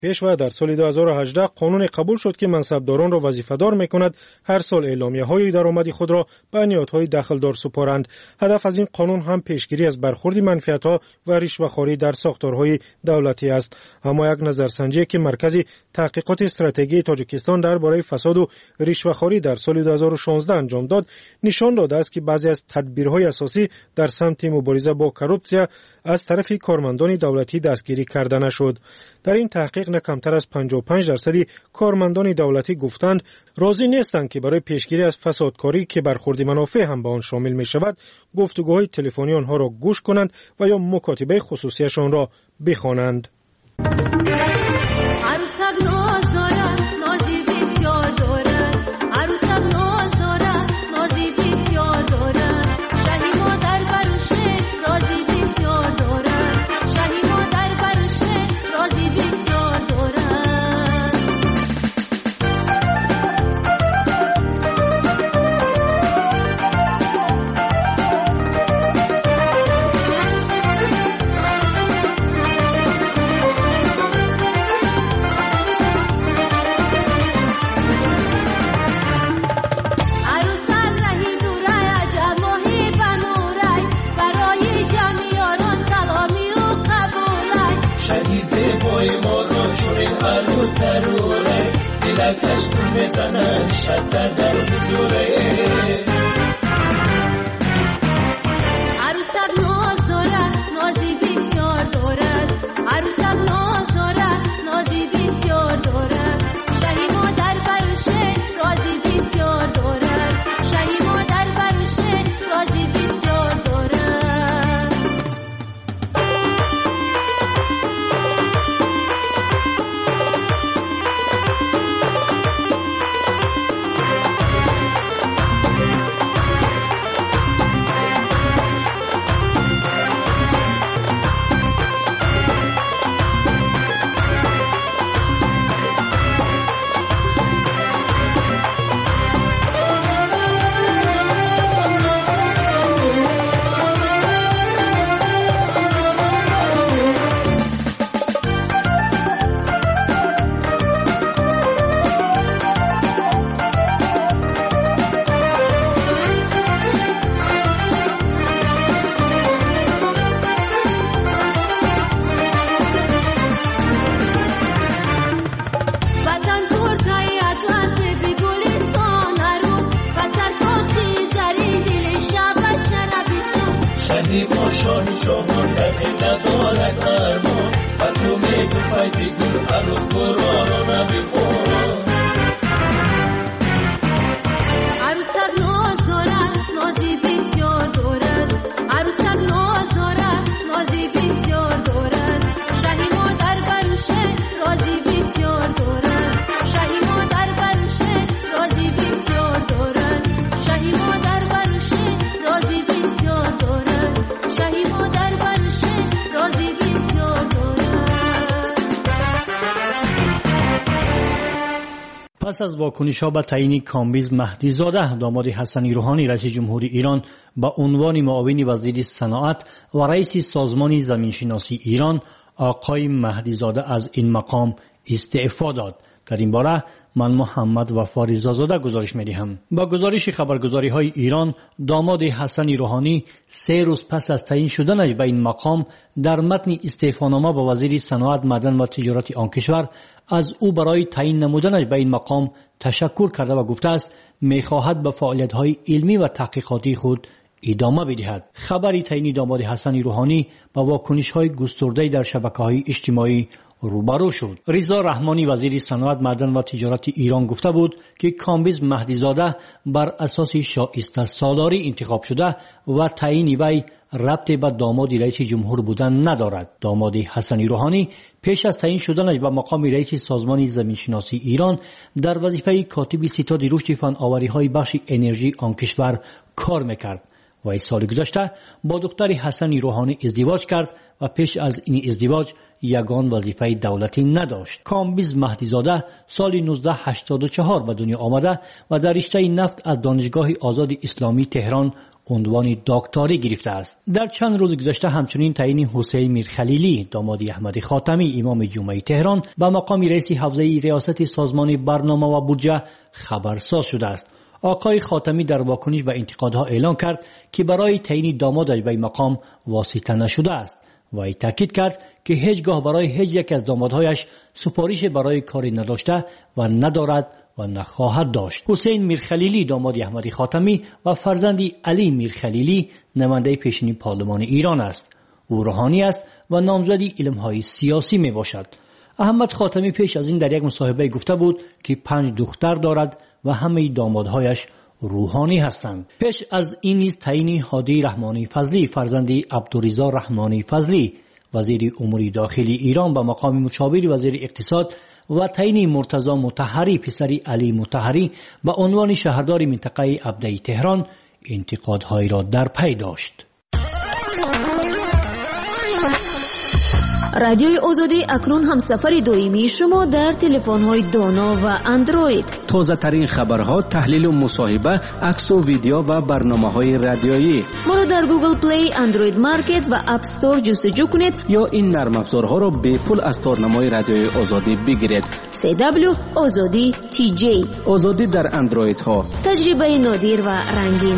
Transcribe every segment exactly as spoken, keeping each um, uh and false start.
پیشوا در سال دو هزار و هجده قانون قبول شد که منصبداران را وظیفه‌دار می‌کند هر سال اعلامیه‌های درآمدی خود را به نهادهای دخلدار سپارند. هدف از این قانون هم پیشگیری از برخورد منفیت‌ها و رشوه‌خواری در ساختارهای دولتی است. اما یک نظرسنجی که مرکز تحقیقات استراتژی تاجیکستان درباره فساد و رشوه‌خواری در سال دو هزار و شانزده انجام داد، نشان داده است که بعضی از تدبیرهای اساسی در سمت مبارزه با کروپسیا از طرف کارمندان دولتی دستگیری کرده نشد. در این تحقیق نه کمتر از پنجاه و پنج درصد کارمندان دولتی گفتند راضی نیستند که برای پیشگیری از فسادکاری که برخورد منافع هم به آن شامل می شود، گفتگوهای تلفنی آنها را گوش کنند و یا مکاتبه خصوصیشان را بخوانند. کشتون بزنن شسته در حضوره عروسک ناز دارد نازی بسیار دارد عروسک ناز دارد نازی بسیار دارد شهی مادر برشه رازی بسیار دارد شهی مادر برشه رازی بسیار دارد. شاهی شاهان در دل ندارد ارمان و تو میگو فیضی گل عروس قرآن را نبیخون عروسک ناز دارد نازی بسیار دارد عروسک ناز دارد نازی بسیار دارد شهی مادر بروشه رازی بسیار دارد شهی مادر بروشه رازی بسیار دارد شهی مادر بروشه رازی بسیار دارد شهی مادر برشه رازی بسیار دارد. پس از واکنش‌ها به تعیین کامبیز مهدی زاده داماد حسنی روحانی رئیس جمهوری ایران به عنوان معاون وزیر صنعت و رئیس سازمان زمینشناسی ایران، آقای مهدی زاده از این مقام استعفا داد. در این باره من محمد وفا رضازاده گزارش می‌دهم. با گزارش خبرگزاری‌های ایران، داماد حسنی روحانی سه روز پس از تعیین شدنش به این مقام در متن استعفانامه به وزیر صنعت، معدن و تجارت آن کشور از او برای تعیین نمودنش به این مقام تشکر کرده و گفته است می‌خواهد به فعالیت‌های علمی و تحقیقاتی خود ادامه بدهد. خبری تعیین داماد حسنی روحانی با واکنش‌های گسترده در شبکه‌های اجتماعی روبرو شد. رضا رحمانی وزیر صنعت، معدن و تجارت ایران گفته بود که کامبیز مهدی زاده بر اساس شایسته سالاری انتخاب شده و تعیین وی ربط به داماد رئیس جمهور بودن ندارد. داماد حسنی روحانی پیش از تعیین شدنش به مقام رئیس سازمان زمینشناسی ایران در وظیفه کاتب ستاد رشد فناوری‌های بخش انرژی آن کشور کار میکرد. و سال گذشته با دختر حسنی روحانی ازدواج کرد و پیش از این ازدواج یگان وظیفه دولتی نداشت. کامبیز مهدی زاده سال نوزده هشتاد و چهار به دنیا آمده و در رشته نفت از دانشگاه آزاد اسلامی تهران عنوان دکتری گرفته است. در چند روز گذشته همچنین تعیین حسین میرخلیلی داماد احمد خاتمی امام جمعه تهران به مقام رئیس حوزه ریاست سازمان برنامه و بودجه خبرساز شده است. آقای خاتمی در واکنش به انتقادها اعلان کرد که برای تعیین دامادش به مقام واسطه نشده است و ای تاکید کرد که هیچگاه برای هیچ یک از دامادهایش سفارش برای کاری نداشته و ندارد و نخواهد داشت. حسین میرخلیلی داماد احمد خاتمی و فرزندی علی میرخلیلی نماینده پیشین پارلمان ایران است. او روحانی است و نامزدی علمهای سیاسی می باشد. احمد خاتمی پیش از این در یک مصاحبه گفته بود که پنج دختر دارد و همه دامادهایش روحانی هستند. پیش از این نیز تعیین هادی رحمانی فضلی فرزندی عبدالرضا رحمانی فضلی وزیر امور داخلی ایران به مقام مشاور وزیر اقتصاد و تعیین مرتضی مطهری پسری علی مطهری به عنوان شهردار منطقه ابدی تهران انتقادهایی را در پی داشت. رادیوی آزادی اکنون همسفر دائمی شما در تلفن‌های دانا و اندروید. تازه ترین خبرها، تحلیل و مصاحبه، عکس و ویدیو و برنامه‌های رادیویی. ما را در گوگل پلی، اندروید مارکت و اپ استور جستجو کنید یا این نرم افزارها را به پول از تارنمای رادیوی آزادی بگیرید. سی دبلیو آزادی تی جی. آزادی در اندروید ها. تجربه نادر و رنگین.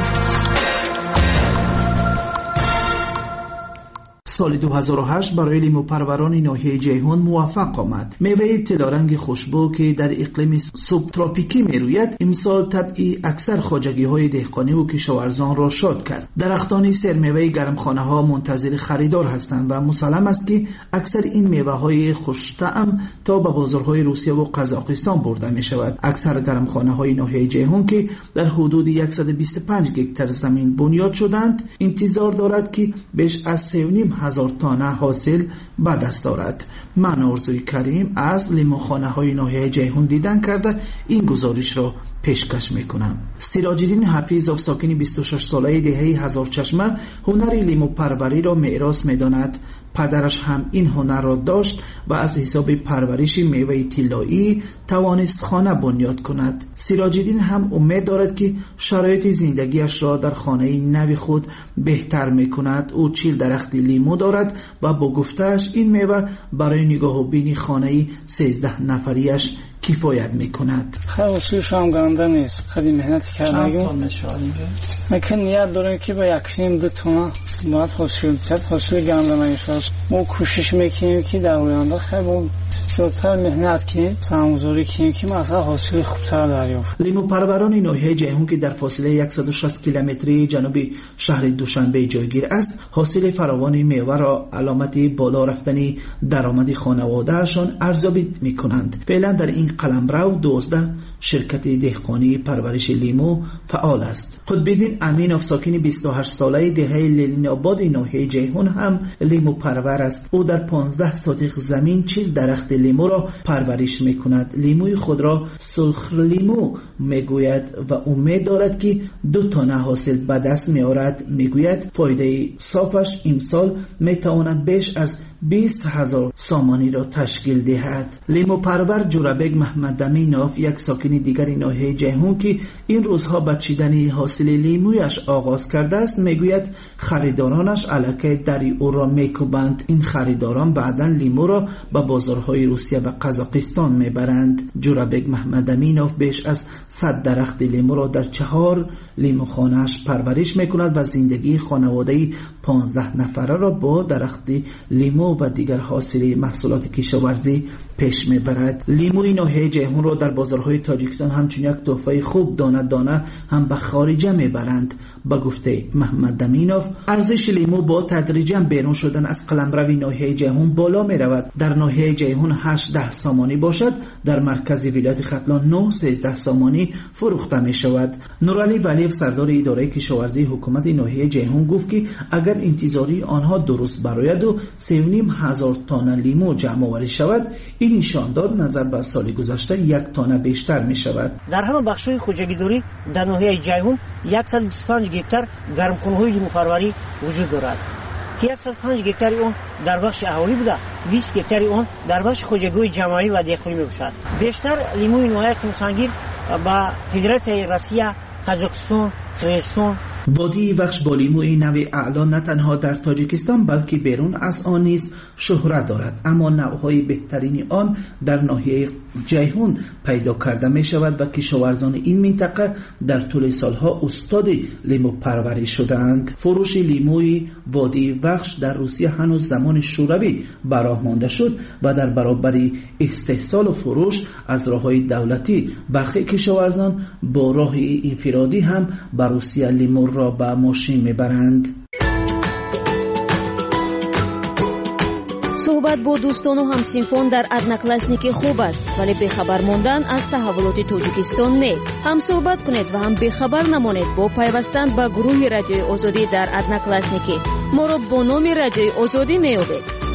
سال دو هزار و هشت برای لیمو پروران ناحیه جیهون موفق آمد. میوه طلارنگ خوشبو که در اقلیم سوبتروپیکی میروید امسال طبعی اکثر خواجگی های دهقانی و کشاورزان را شاد کرد. درختان سرمیوه گرمخانه ها منتظر خریدار هستند و مسلم است که اکثر این میوه های خوش طعم تا به بازارهای روسیه و قزاقستان برده می شود. اکثر گرمخانه های ناحیه جیهون که در حدود صد و بیست و پنج هکتار زمین بنیاد شدند انتظار دارد که بیش از سه و نیم هزار تانه حاصل به دست دارد. من آرزوی کریم از لیموخانه های ناحیه جیهون دیدن کرده این گزارش را پیشکش میکنم. سراج‌الدین حفیظ ساکن بیست و شش ساله دهه هزار چشمه هنر لیمو پروری را میراث میداند. پدرش هم این هنر را داشت و از حساب پرورش میوه طلایی توانست خانه بنیاد کند. سراج‌الدین هم امید دارد که شرایط زندگیش را در خانه نو خود بهتر میکند. او چهل درخت لیمو دارد و با گفتهش این میوه برای نگاه و بین خانه سیزده نفریش کفایت میکند. خیلیش هم گنده نیست. خیلی مهنت کردیم. چند تن میشه اینجا؟ من نیت دارم که با یکیم دو تونه باید حاصل زد. حاصل گنده نمیشه. ما کوشش میکنیم که در آینده خیلی زیادتر مهنت کنیم، سرمایه‌گذاری کنیم که مثلا حاصل خوبتر دریافت. لیمو پروران ناحیه جیهون که در فاصله صد و شصت کیلومتری جنوب شهر دوشنبه جایگیر است، حاصل فراوان میوه را علامت بالا رفتن درآمد خانواده‌شان ارزیابی میکنند. فعلا در این قلمرو دوازده شرکت دهقانی پرورش لیمو فعال است. خودبین امینوف ساکن بیست و هشت ساله دهه لنین آباد ناحیه جیهون هم لیمو پرور است. او در پانزده سوتق زمین چهل درخت لیمو را پرورش میکند. لیموی خود را سرخ لیمو میگوید و امید دارد که دو تانه حاصل به دست میآورد. میگوید فایده صافش امسال میتواند بیش از بیست هزار سامانی را تشکیل دهد. لیمو پرور جورابک محمد امینوف یک ساکن دیگر ناحیه جیهون که این روزها به چیدن حاصل لیمویش آغاز کرده است میگوید خریدارانش الکی دری او را میکوبند. این خریداران بعدا لیمو را به بازارهای روسیه و قزاقستان میبرند. جورابک محمد امینوف بیش از صد درخت لیمو را در چهار لیموخانه‌اش پرورش میکند و زندگی خانواده پانزده نفره را با درخت لیمو و دیگر حاصل محصولات کشاورزی پیش میبرد. لیموی ناحیه جیهون را در بازارهای تاجیکستان همچون یک تحفه خوب دانه دانه هم به خارجه میبرند. با گفته محمد امینوف ارزش لیمو با تدریجا بیرون شدن از قلمرو ناحیه جیهون بالا میرود. در ناحیه جیهون هشت ده سامانی باشد، در مرکز ولایت ختلان نه سیزده سامانی فروخته می شود. نورعلی ولیف سردار اداره کشاورزی حکومت ناحیه جیهون گفت که اگر انتظاری آنها درست براید و سه و نیم هزار تانه لیمو جمع آوری شود، این نشان داد نظر به سال گذشته یک تانه بیشتر می شود. در همه بخش‌های خوجگیداری در ناحیه جیهون صد و بیست و پنج هکتار گرمخانه‌های لیمو پروری وجود دارد که صد و پنج هکتار اون در بخش اهالی بوده، بیست هکتار اون در بخش خوجگی‌های جماعی و داخلی میباشد. بیشتر لیموی نوعی کنسانگیر با فدراسیون روسیه، قزاقستان، قرغیزستان، وادی وخش با لیموی نوع اعلا نه تنها در تاجیکستان بلکه بیرون از آن نیز شهرت دارد، اما نوعهای بهترین آن در ناحیه جیهون پیدا کرده می شود و کشاورزان این منطقه در طول سالها استاد لیمو پروری شدند. فروش لیموی وادی وخش در روسیه هنوز زمان شوروی براه مانده شد و در برابر استحصال و فروش از راههای دولتی برخی کشاورزان با راه انفرادی هم به روسیه لیمو را به ماشین میبرند. صحبت با دوستان و همسینفان در ادناکلاسنیک خوب است، ولی بخبر ماندن از تحولات تاجیکستان نه. هم صحبت کنید و هم بخبر نمانید با پیوستن به گروه رادیوی آزادی در ادناکلاسنیک. ما را با نام رادیوی آزادی میابید.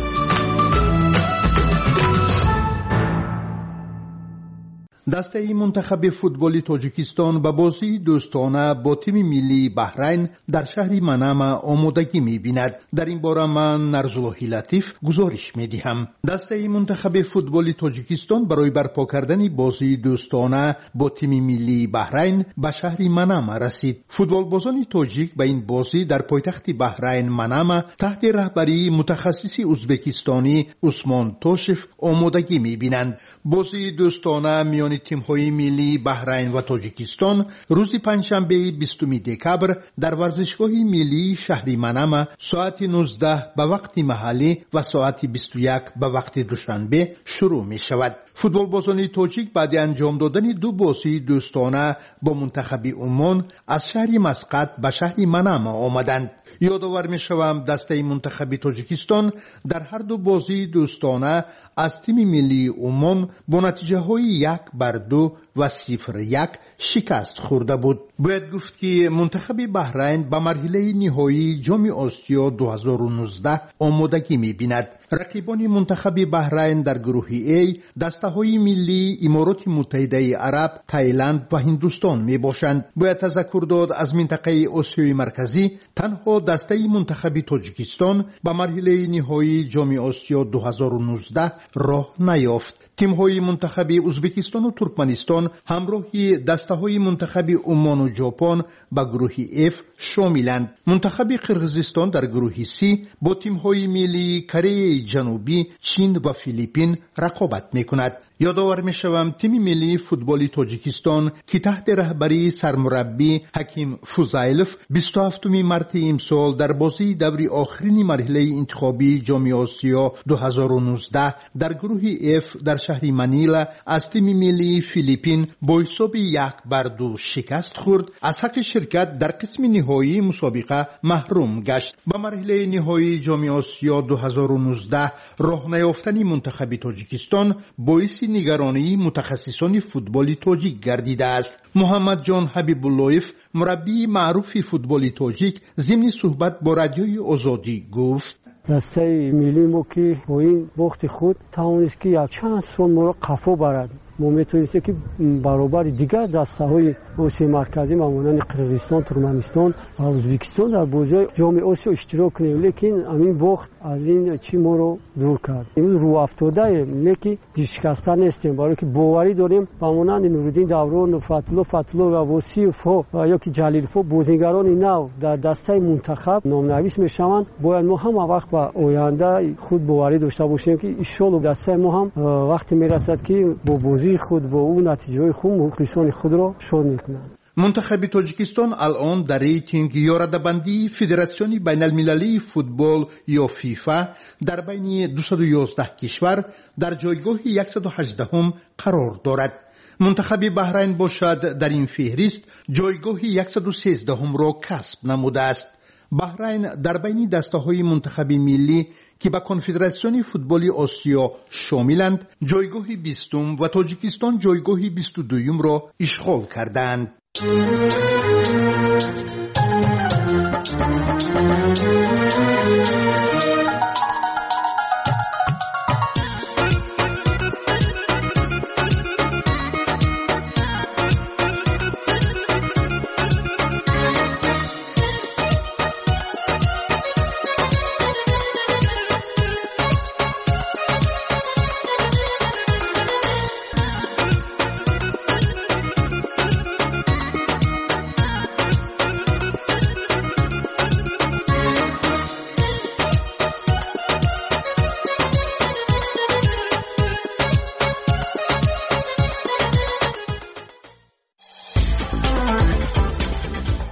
دسته منتخب فوتبال تاجیکستان به بازی دوستانه با تیم ملی بحرین در شهر منامه آمادگی می‌بیند. در این باره من نرزاللهی لطیف گزارش می‌دهم. دسته منتخب فوتبال تاجیکستان برای برپا کردن بازی دوستانه با تیم ملی بحرین به شهر منامه رسید. فوتبالبازان تاجیک به این بازی در پایتخت بحرین منامه تحت رهبری متخصص ازبکستانی عثمان توشف آمادگی می‌بینند. بازی دوستانه میان تیم‌های ملی بحرین و تاجیکستان روز پنجشنبه بیستم دکبر در ورزشگاه ملی شهر منامه ساعت نوزده به وقت محلی و ساعت بیست و یک به وقت دوشنبه شروع می شود. فوتبالبازان تاجیک بعد انجام دادن دو بازی دوستانه با منتخب عمان از شهر مسقط به شهر منامه آمدند. یادآور می شوم دسته منتخب تاجیکستان در هر دو بازی دوستانه از تیم ملی عمان با نتیجه های یک بر دو و صفر یک شکست خورده بود. باید گفت که منتخب بحرین به مرحله نهایی جام آسیا دو هزار و نوزده آمادگی می بیند. رقیبان منتخب بحرین در گروه ای دسته های ملی امارات متحده عرب، تایلند و هندوستان می باشند. باید تذکر داد از منطقه آسیای مرکزی تنها دسته منتخب تاجیکستان به مرحله نهایی جام آسیا دو هزار و نوزده راه نیافت. تیم‌های منتخب ازبکستان و ترکمنستان همراهی دسته‌های منتخب عمان و ژاپن به گروه اف شاملند. منتخب قرقیزستان در گروه سی با تیم‌های ملی کره جنوبی، چین و فیلیپین رقابت می‌کند. یادآور می‌شوم تیم ملی فوتبال تاجیکستان که تحت رهبری سرمربی حکیم فوزایلوف بیست و هفتم مارس امسال در بازی دوری آخرین مرحله انتخابی جام آسیا دو هزار و نوزده در گروه اف در شهر منیلا از تیم ملی فیلیپین با حساب یک بر دو شکست خورد. از حق شرکت در قسم نهایی مسابقه محروم گشت. به مرحله نهایی جام آسیا دو هزار و نوزده راه نیافتن منتخب تاجیکستان باعث نگرانی متخصصان فوتبال تاجیک گردیده است. محمد جان حبیب اللهیف مربی معروف فوتبال تاجیک ضمن صحبت با رادیوی آزادی گفت: دسته ملی ما که با این وقت خود توانست که یک چند سال ما را قفا برد. ما میتونستیم که برابر دیگر دسته های آسیای مرکزی مانند قرقیزستان، ترکمنستان و ازبکستان در بازی جام آسیا اشتراک کنیم، لیکن همین وقت از این چی ما رو دور کرد. امروز رو افتاده ایم، لیکن شکسته نیستیم، برای که باوری داریم مانند نوردین دوران، فتح‌الله فتح‌الله و وصیف و یا که جلیل‌فو بازیگران نو در دسته منتخب نامنویس میشوند. باید ما هم وقت به آینده خود باوری داشته باشیم که ان شاءالله دسته ما هم وقتی میرسد که با بازی خود با اون نتیجه خوب مخلصان خود را شاد میکنند. منتخب تاجیکستان الان در ریتینگ یا رده‌بندی فدراسیون بین المللی فوتبال یا فیفا در بین دویست و یازده کشور در جایگاه صد و هجده قرار دارد. منتخب بحرین باشد در این فهرست جایگاه صد و سیزده را کسب نموده است. بحرین در بین دسته‌های منتخب ملی که به کنفدراسیون فوتبال آسیا شاملند جایگاه بیستم و تاجیکستان جایگاه بیست و دوم را اشغال کردند.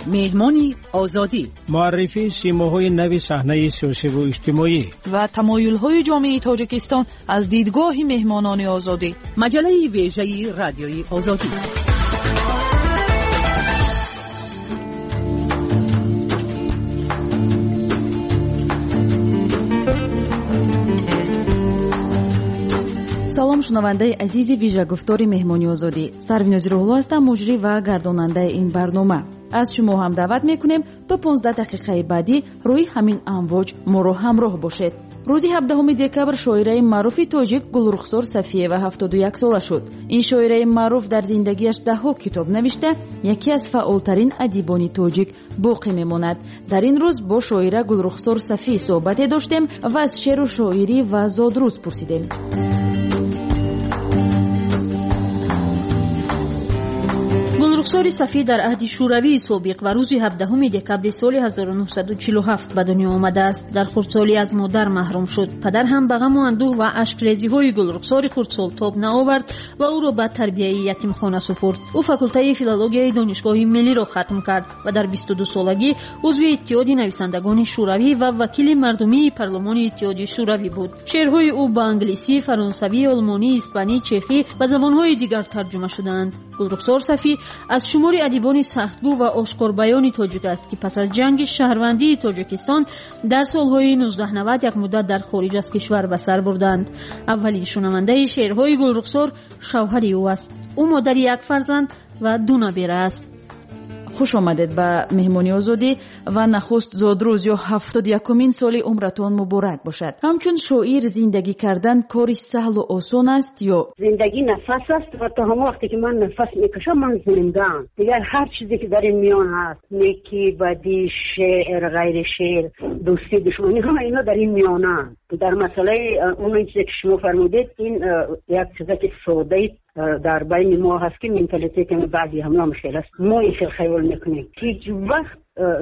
مهمانی آزادی، معرفی سیماهای نوی صحنه سیاسی و اجتماعی و تمایل‌های جامعه تاجیکستان از دیدگاه مهمانان آزادی. مجله ویژه رادیوی آزادی. салом шунавандаи азизи вижагуфтори меҳмони озодӣ. Сарвинози Рӯҳулло ҳастам, муҷрӣ ва гардонандаи ин барнома. аз шумо ҳам даъват мекунем то понздаҳ дақиқаи баъдӣ рӯи ҳамин амвоҷ моро ҳамроҳ бошед. рӯзи ҳабдаҳуми декабр шоираи маъруфи тоҷик Гулрухсор Сафиева ҳафтоду як сола шуд. ин шоираи маъруф дар зиндагиаш даҳҳо китоб навишта, яке аз фаъолтарин адибони тоҷик боқӣ мемонад. дар ин рӯз бо шоира Гулрухсор Сафӣ суҳбате доштем ва аз шеъру шоирӣ ва зодрӯз пурсидем. гулрухсори Сафӣ дар аҳди шӯравии собиқ ва рӯзи ҳабдаҳуми декабри соли ҳазору нуҳсаду чилу ҳафт ба дунё омадааст. дар хурдсолӣ аз модар маҳрум шуд. падар ҳам ба ғаму андӯҳ ва ашкрезиҳои гулрухсори хурдсол тоб наовард ва ӯро ба тарбияи ятимхона супурд. ӯ факултаи филологияи донишгоҳи миллиро хатм кард ва дар бисту ду солагӣ узви иттиҳоди нависандагони шӯравӣ ва вакили мардумии парлумони иттиҳоди шӯравӣ буд. шеърҳои ӯ ба англисӣ, фаронсавӣ, олмонӣ, испанӣ, чехӣ ва забонҳои дигар тарҷума шудаанд. гулрухсор Сафӣ аз шумори адибони сахтгӯ ва ошкорбаёни тоҷик аст, ки пас аз ҷанги шаҳрвандии Тоҷикистон дар солҳои нуздаҳ навад як муддат дар хориҷ аз кишвар ба сар бурданд. аввалин шунавандаи шеърҳои Гулрухсор шавҳари ӯ аст. ӯ модари як фарзанд ва ду набера аст. хуш омадед ба меҳмони озодӣ ва нахуст зодрӯз ё ҳафтоду якумин соли умратон муборак бошад. ҳамчун шоир зиндагӣ кардан кори саҳлу осон аст ё зиндагӣ нафас аст ва то ҳамон вақте ки ман нафас мекашам ман зиндаам. дигар ҳар чизе ки дар ин миён ҳаст, неки, бадӣ, шеър, ғайри шеър, дӯстӣ, душманӣ, ҳама ино дар ин миёнаанд. дар масъалаи он чизе ки шумо фармудед, ин як чизе ки содаи در بین ما هست که منتالیتی که بعضی همه مشکل است. ما این خیال میکنیم هیچ وقت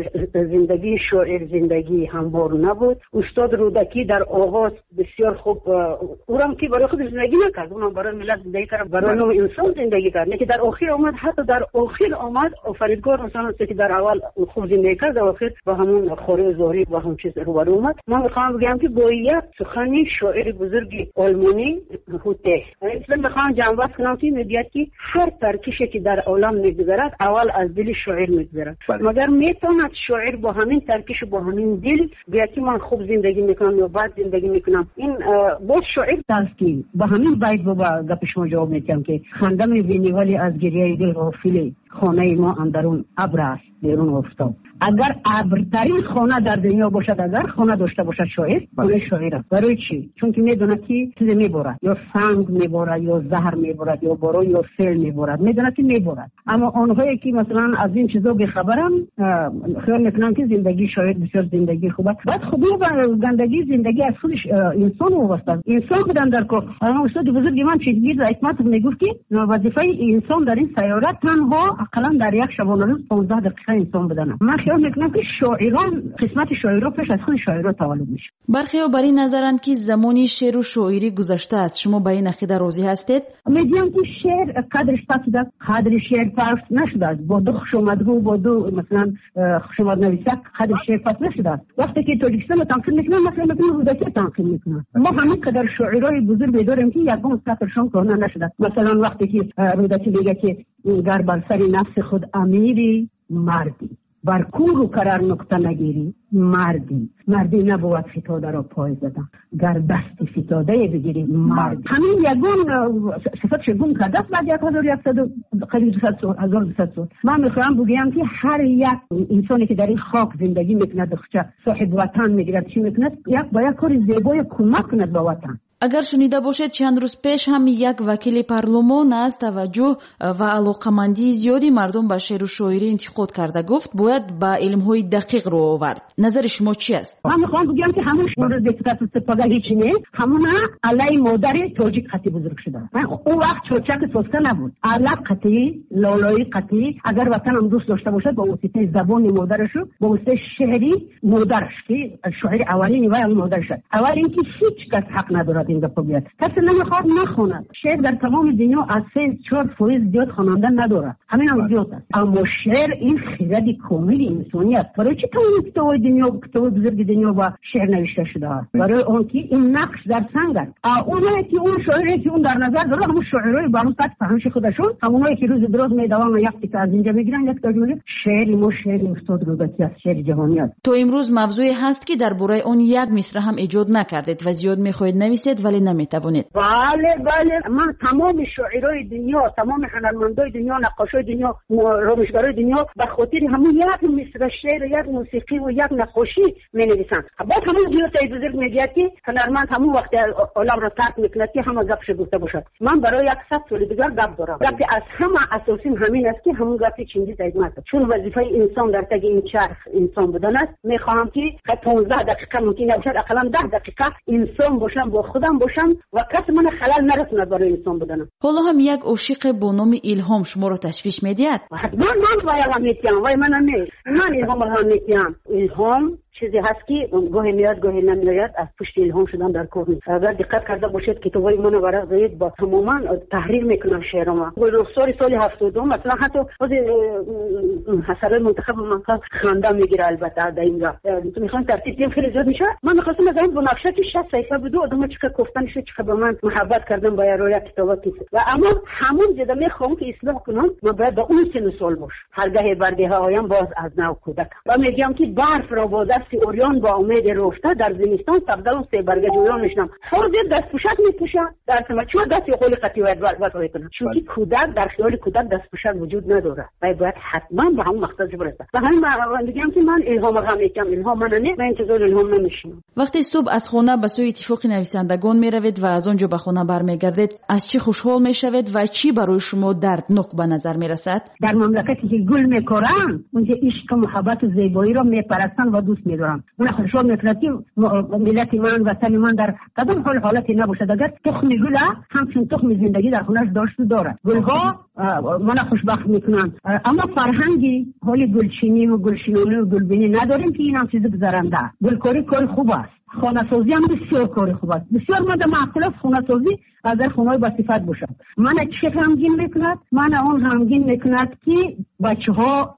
زندگی شاعر زندگی هموار نبود. استاد رودکی در آغاز بسیار خوب اونم که برای خود زندگی نکرد، اونم برای ملت زندگی کرد، برای نوع انسان زندگی کرد، نه که در آخر آمد. حتی در آخر آمد آفریدگار مثلا که در اول خوب زندگی کرد، در آخر با همون خوری ظاهری با همون چیز روبرو اومد. من میخوام بگم که باید سخنی شاعر بزرگ آلمانی هوته اصلا میخوام جنبش کنم که میگه که هر ترکیشی که در عالم میگذرد اول از دل شاعر میگذرد، مگر میتواند شاعر با همین ترکیش با همین دل بیا که من خوب زندگی میکنم یا بد زندگی میکنم. این باز شاعر است که با همین بیت با گپ شما جواب میدم که خنده میبینی ولی از گریه دل غافلی، خانه ما اندرون ابر است بیرون افتاد. اگر ابرترین خانه در دنیا باشد، اگر خانه داشته باشد شاعر، اون شاعر است. برای چی؟ چون که میدونه که چیز میبرد، یا سنگ میبرد، یا زهر میبرد، یا باران یا سیل میبرد، میدونه که میبرد. اما آنهایی که مثلا از این چیزا بیخبرن خیال میکنن که زندگی شاعر بسیار زندگی خوبه. بعد خوبی و گندگی زندگی از خودش انسان وابسته است. انسان بودن در کار. اما استاد بزرگ من چیزی حکمت میگفت که وظیفه انسان در این سیاره تنها اقلا در یک شبانه روز پانزده دقیقه انسان بدن. من خیال میکنم که شاعران قسمت شاعرها پیش از خود شاعرها تولد میشه. برخی‌ها بر این نظرند که زمانی شعر و شاعری گذشته است. شما با این عقیده راضی هستید؟ میگم که شعر قدرش پسیده، قدر شعر پس نشده است. با دو خوشامدگو با دو مثلا خوشامد نویسه قدر شعر پس نشده است. وقتی که تاجیکستان رو تنقید میکنن مثلا میگن رودکی تنقید میکنن. ما همین قدر شاعرای بزرگ داریم که یکم سطرشون کهنه نشده. مثلا وقتی که رودکی میگه که گر بر سر نفس خود امیری مردی، بر کور و کرر نقطه نگیری مردی، مردی نبود فتاده را پای زدن، گر دست فتاده بگیری مرد. همین یگون صفتش گم کرده است بعد یک هزار یکصد قریب دویست سال هزار و دویست سال. من میخوام بگم که هر یک انسانی که در این خاک زندگی میکند دختر صاحب وطن میگیرد چی میکند، یک با یک کار زیبای کمک کند به وطن. агар шунида бошед чанд рӯз пеш ҳам як вакили парлумон аз таваҷҷӯҳ ва алоқамандии зиёди мардум ба шеъру шоирӣ интиқод карда гуфт бояд ба илмҳои дақиқ рӯ овард. назари шумо чӣ аст? ман мехоҳам бигӯям ки ҳамон шуморо депутати истифода ҳеҷ нест, ҳамона алайи модари тоҷик қатӣ бузург шуда. он вақт чорчаки соста набуд, алак қатӣ, лолои қатӣ. агар ватанам дӯст дошта бошад ба воситаи забони модарашу ба воситаи шеъри модараш ки шоири аввалини вай ҳамин модараш аст. аввал ин ки ҳеҷ кас ҳақ надорад این گپ بیاد. کسی نمیخواد نخوند. شعر در تمام دنیا از سه چهار فویز زیاد خواننده نداره. همین هم زیاد است. اما شعر این خیرد کامل انسانیت. برای چی تمام کتاب دنیا کتاب بزرگ دنیا با شعر نوشته شده است؟ برای اون که این نقش در سنگ است. اونایی که اون شاعری که اون در نظر داره همون شاعرای با اون سطح فهمش خودشون، همونایی که روز دراز میدوام یک تیکه از اینجا میگیرن یک ترجمه شعر ما شعر استاد رودکی است، شعر جهانی است. تو امروز موضوعی هست که درباره اون یک مصرع هم ایجاد نکردید و زیاد میخواهید نویسید ولی نمیتوانید. بله بله، من تمام شاعرای دنیا، تمام هنرمندای دنیا، نقاشای دنیا، رامشگرای دنیا به خاطر همون یک مصرع شعر، یک موسیقی و یک نقاشی مینویسن. بعد همون دیوتای بزرگ میگه که هنرمند همون وقت عالم را ترک میکنه که همه گپش گفته باشد. من برای صد سال دیگر گپ دارم. گپی از همه اساسی همین است که همون گپی چنگیز ایتمن است. چون وظیفه انسان در تگ این چرخ انسان بودن است. میخواهم که پانزده دقیقه ممکن نباشد، اقلا ده دقیقه انسان باشم، با خودم باشم و کس من خلل نرساند برای انسان بودنم. حالا هم یک عاشق با نام الهام شما رو تشویش میدید؟ حتما من باید میتیم، وای من نه من الهام را میتیم. الهام چیزی هست که گاهی میاد گاهی نمیاد، از پشت الهام شدن در کار نیست. اگر دقت کرده باشید کتابای من برای زید با تماما تحریر میکنم شعرام. رخسار سال هفتاد مثلا حتی خود حسرای منتخب من خنده میگیره. البته در اینجا تو میخوام ترتیب دیم خیلی زیاد میشه. من میخواستم از این بنفشه که شصت صفحه بود آدم چه گفتن شد چه به من محبت کردم با روی کتابات و اما همون جدا میخوام که اصلاح کنم. من باید با اون سن سال باش. هرگاه برده ها آیم باز از نو کودک و میگم که برف را با سی اوریان با امید رفته در زمستان تبدل سه برگ جویان میشنم. فرض دست پوشک میپوشه در سما چون دست خیلی قطعی واسه کنه. چون که کودک در خیال کودک دست پوشک وجود نداره. باید باید حتما به همون مقصد برسه. و همین من میگم که من الهام غم میکنم. الهام من نه، من انتظار الهام نمیشم. وقتی صبح از خانه به سوی اتفاق نویسندگان میروید و از اونجا به خانه برمیگردید، از چی خوشحال میشوید و چی برای شما دردناک به نظر میرسد؟ در مملکتی که گل میکارن، اونجا عشق و محبت و زیبایی را میپرستن و دوست می‌دارم. من خوشحال می‌کنم که ملت من وطن من در کدام حال حالتی نباشد. اگر تخم گل همچون تخم زندگی در خونه‌اش داشت و دارد. گل‌ها من خوشبخت می‌کنن. اما فرهنگی حال گلچینی و گلشینی و گلبینی نداریم که این هم چیز گذرنده. گلکاری کار خوب است. خانه سازی هم بسیار کار خوب است. بسیار ماده معقول است خانه سازی اگر خانه‌ای با صفت باشد. من چه غمگین میکند؟ من اون غمگین میکند که بچه‌ها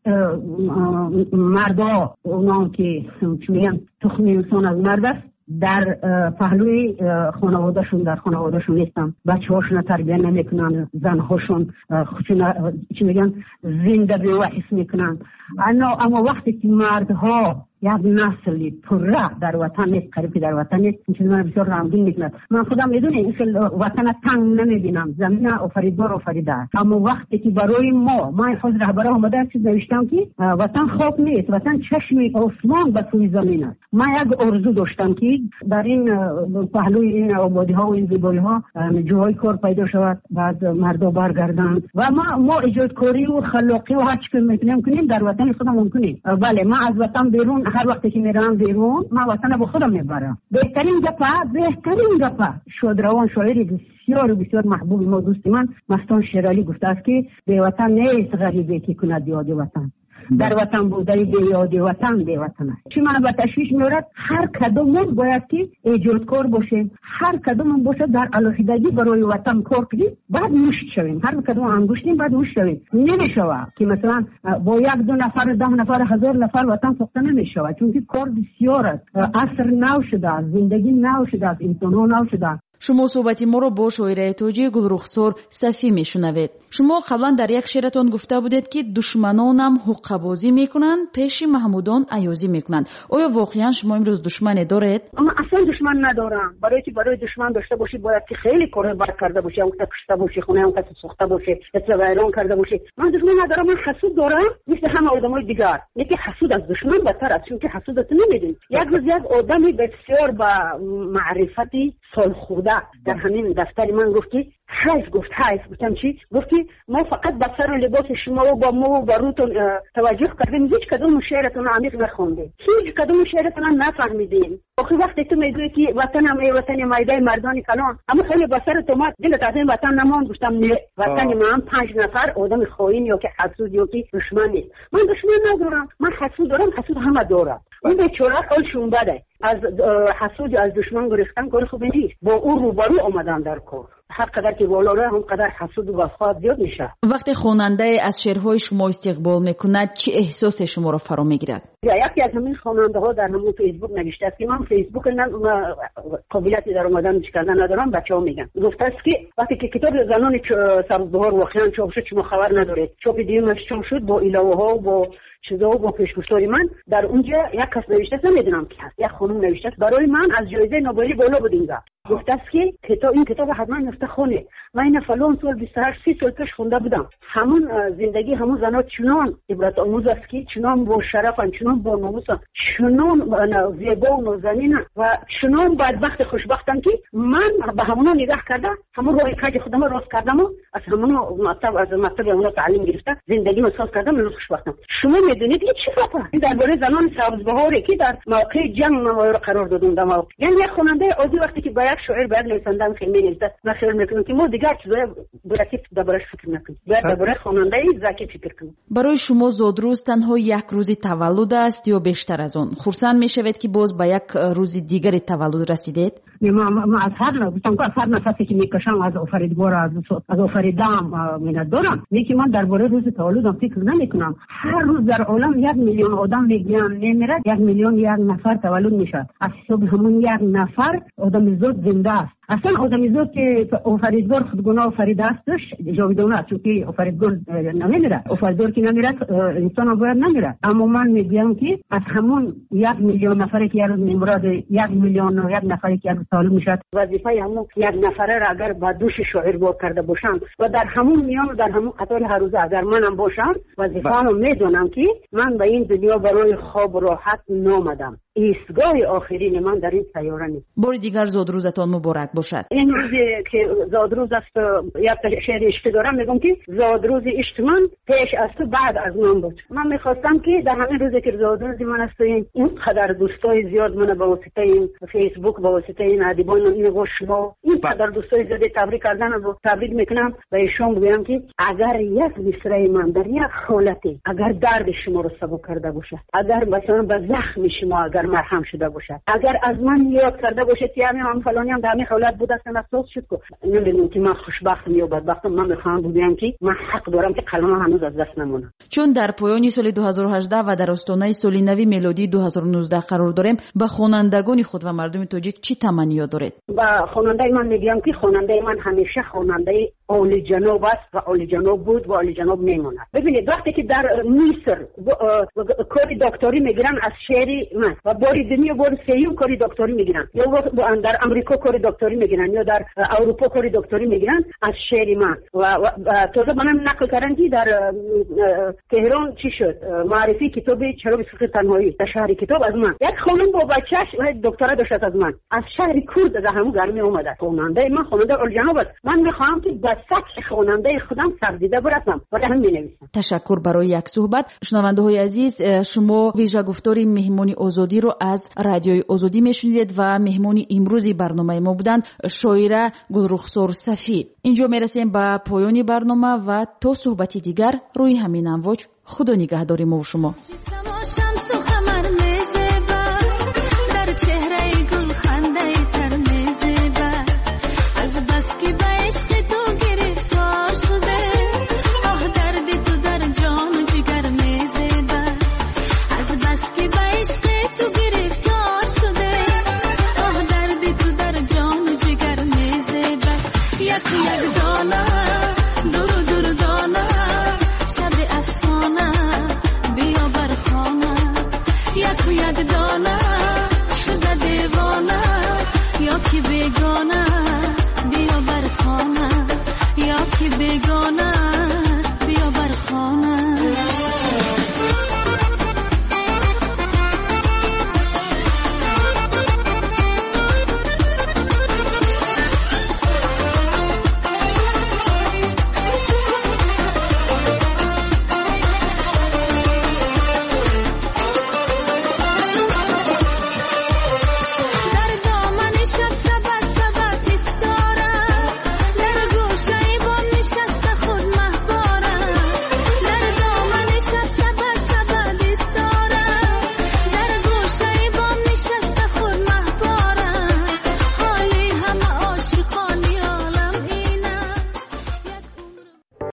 مردا اونام که چی میگن تخم انسان از مرد است در پهلوی خانوادهشون در خانوادهشون نیستن. بچه‌هاشون تربیت نمیکنن، زن‌هاشون چی میگن زنده به وحس میکنن. اما وقتی که مردها یک نسلی پره در وطن نیست، قریبی در وطن نیست، این چیز من بسیار غمگین میکند. من خودم میدونم این وطن تنگ نمیبینم، زمین آفریدگار آفریده است. اما وقتی که برای ما من خود رهبر آمده چیز نوشتم که وطن خواب نیست، وطن چشم آسمان به سوی زمین است. من یک آرزو داشتم که در این پهلوی این آبادی ها و این زیبایی ها جاهای کار پیدا شود، بعد مردا برگردند و ما ما ایجادکاری و خلاقی و هر چی میتونیم کنیم در وطن خودم ممکنه. بله من از وطن بیرون هر وقتی که میرم بیرون من وطن با خودم میبرم. بهترین گپه بهترین گپه شادروان شاعری بسیار بسیار محبوب ما دوست من مستان شیرالی گفته است که به وطن نیست غریبه که کند یاد وطن. در وطن بوده به یاد وطن به وطن است. چی من به تشویش میارد؟ هر کدومون باید که ایجادکار باشیم، هر کدومون باشه در علاقیدگی برای وطن کار کنیم، بعد مشت شویم. هر کدوم انگشتیم بعد مشت شویم. نمیشود که مثلا با یک دو نفر ده نفر هزار نفر وطن ساخته نمیشود، چون که کار بسیار است. عصر نو شده است، زندگی نو شده است، انسان‌ها نو شده است. شما صحبتی ما رو با شاعره توجیه گلرخسار صفی میشنوید. شما قبلا در یک شعرتون گفته بودید که دشمنانم حقه‌بازی میکنن، پیش محمودان عیازی میکنن. آیا واقعا شما امروز دشمنی دارید؟ اما اصلا دشمن ندارم. برای که برای دشمن داشته باشی باید که خیلی کار بد کرده باشی، اون کشته باشی، خونه اون کس سوخته باشی، اصلا ویران کرده باشی. من دشمن ندارم، من حسود دارم مثل همه آدمای دیگر. یکی حسود از دشمن بدتر است، چون که حسودت نمیدین. یک روز یک آدمی بسیار با معرفتی سالخورده در همین دفتر من گفت که حیف گفت حیف. گفتم چی؟ گفتی ما فقط به سر و لباس شما و با مو و با روتون توجه کردیم، هیچ کدوم شعرتون عمیق نخوندیم، هیچ کدوم شعرتون نفهمیدیم. آخه وقتی تو میگویی که وطن هم ای وطن مایده مردان کلان، اما خیلی به سر تو ما دلت از این وطن نماند. گفتم نه، وطن ما هم پنج نفر آدم خائن یا که حسود یا که دشمن نیست. من دشمن ندارم، من حسود دارم، حسود همه دارم. اون بیچاره حالشون بده، از حسود از دشمن گرفتن کار خوبی نیست. با اون روبرو آمدن در کار. هر قدر که بالا راه هم قدر حسود و وفات زیاد میشه. وقتی خواننده از شعرهای شما استقبال میکند چه احساس شما را فرا میگیرد؟ یکی از همین خواننده ها در همون فیسبوک نوشته است که من فیسبوک نه قابلیتی در اومدن کردن ندارم، بچه‌ها میگن. گفته است که وقتی که کتاب زنان سبزبهار واقعا چاپ شد شما خبر ندارید. چاپ دیگه‌اش چاپ شد با الهه ها و با چیزا و با پیشگفتاری من. در اونجا یک کس نوشته است، نمیدونم کی هست، یک خانم نوشته است برای من از جایزه نوبلی بالا بود اینجا. گفته است که کتاب این کتاب حتما نفته خونه. من این فلان سال بیست و هشت سی سال پیش خونده بودم. همون زندگی همون زنا چنان عبرت آموز است که چنان با شرفن، چنان با ناموسن، چنان زیبا و نازنینن و چنان بدبخت خوشبختن که من به همونا نگاه کرده، همون راه کج خودم راست کردم و از همونا مطلب از مطلب همونا تعلیم گرفته، زندگی رو ساز کردم، من خوشبختم. شما میدونید این چی فقط این درباره زنان سبزبهاری که در موقع جنگ ما قرار دادن. یعنی یک خواننده عادی وقتی که باید شاعر باید نویسنده خیلی نویسنده من خیال میکنم که ما دیگر چیزای برای دربارش فکر نکنیم، باید درباره خواننده ذکی فکر کنیم. برای شما زادروز تنها یک روز تولد است یا بیشتر از آن؟ خرسند میشوید که باز به یک روز دیگر تولد رسیدید؟ ما ما از هر نفسی از هر نفسی که میکشم از آفریدگار از از آفریدم منت دارم. میگه من درباره روز تولدم فکر نمیکنم. هر روز در عالم یک میلیون آدم میگن میمیرد، یک میلیون یک نفر تولد میشه. از حساب همون یک نفر آدم زاد زنده است. اصلا آدمی زاد که آفریدگار خودگناه آفریده استش جاودانه است، چون که آفریدگار نمیمیره. آفریدگار که نمیرد انسان هم باید نمیره. اما من میگم که از همون یک میلیون نفری که یک روز میمیرد، یک میلیون و یک نفری که یک روز تولد میشه، وظیفه همون یک نفره را اگر با دوش شاعر با کرده باشم و در همون میان و در همون قطار هر روز اگر منم باشم، وظیفه رو میدونم که من به این دنیا برای خواب و راحت نامدم. ایستگاه آخرین من در این سیاره نیست. بار دیگر زادروزتان مبارک باشد. این روزی که زادروز است، یک شعر عشق دارم، میگم که زادروز عشق من پیش از تو بعد از من بود. من میخواستم که در همین روزی که زادروز من است این قدر دوستای زیاد من با واسطه این فیسبوک با واسطه این ادیبان این و شما این قدر دوستای زیاد تبریک کردن و تبریک میکنم و ایشون بگم که اگر یک مصرع من در یک حالتی اگر درد شما رو سبک کرده باشه، اگر مثلا به زخم شما اگر مرهم شده باشد، اگر از من یاد کرده باشد که همین هم فلانی هم در همین حالت بود است احساس شد که نمیدونم که من خوشبختم یا بدبختم. من میخوام بگم که من حق دارم که قلمم هنوز از دست نمونه. چون در پایان سال دو هزار و هجده و در آستانه سال نو میلادی دو هزار و نوزده قرار داریم، به خوانندگان خود و مردم تاجیک چی تمنی دارید؟ با خواننده من میگم که خواننده من همیشه خواننده عالی جناب است و عالی جناب بود و عالی جناب میمونه. ببینید وقتی که در مصر کاری دکتری میگیرن از شعری من و باری دنیا بار سیوم کاری دکتری میگیرن، یا در امریکا کاری دکتری میگیرن یا در اروپا کاری دکتری میگیرن از شعری من و, و تازه منم نقل کردن که در تهران چی شد معرفی کتاب چرا بسخت تنهایی در شهر کتاب از من یک خانم با بچهش دکترا داشت از من از شهر کرد از همون گرمی اومده. خواننده من خواننده الجناب است. من میخوام که به سطح خواننده خودم سرزیده برسم و همین مینویسم. تشکر برای یک صحبت. شنونده های عزیز، شما ویژه گفتاری مهمانی آزادی رو از رادیوی آزادی میشنیدید و مهمانی امروزی برنامه ما بودند شاعره گلرخسار صفی. اینجا میرسیم به پایان برنامه و تا صحبتی دیگر روی همین امواج خدا نگهداری ما و شما. بیا بر خانه بیا بر خانه